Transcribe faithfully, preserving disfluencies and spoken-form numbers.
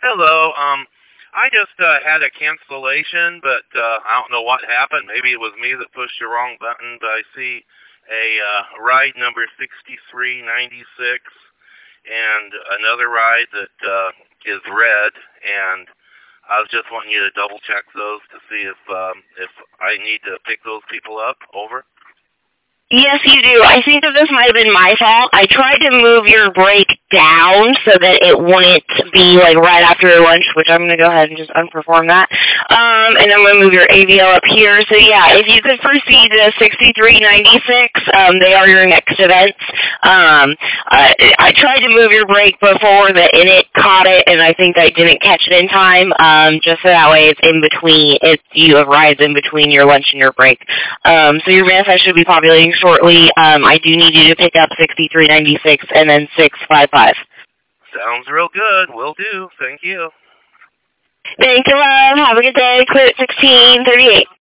Hello. Um, I just uh, had a cancellation, but uh, I don't know what happened. Maybe it was me that pushed the wrong button. But I see a uh, ride number sixty-three ninety-six and another ride that uh, is red. And I was just wanting you to double check those to see if um, if I need to pick those people up. Over. Yes, you do. I think that this might have been my fault. I tried to move your break down so that it wouldn't be like right after your lunch, which I'm going to go ahead and just unperform that. Um, and I'm going to move your A V L up here. So yeah, if you could proceed to sixty-three ninety-six, um, they are your next events. Um, I, I tried to move your break before the and it caught it, and I think I didn't catch it in time. Um, just so that way it's in between. It's you arrive in between your lunch and your break. Um, so your manifest should be populating shortly. Um, I do need you to pick up sixty-three ninety-six and then six five five. Sounds real good. Will do. Thank you. Thank you, love. Have a good day. Clear at sixteen thirty-eight.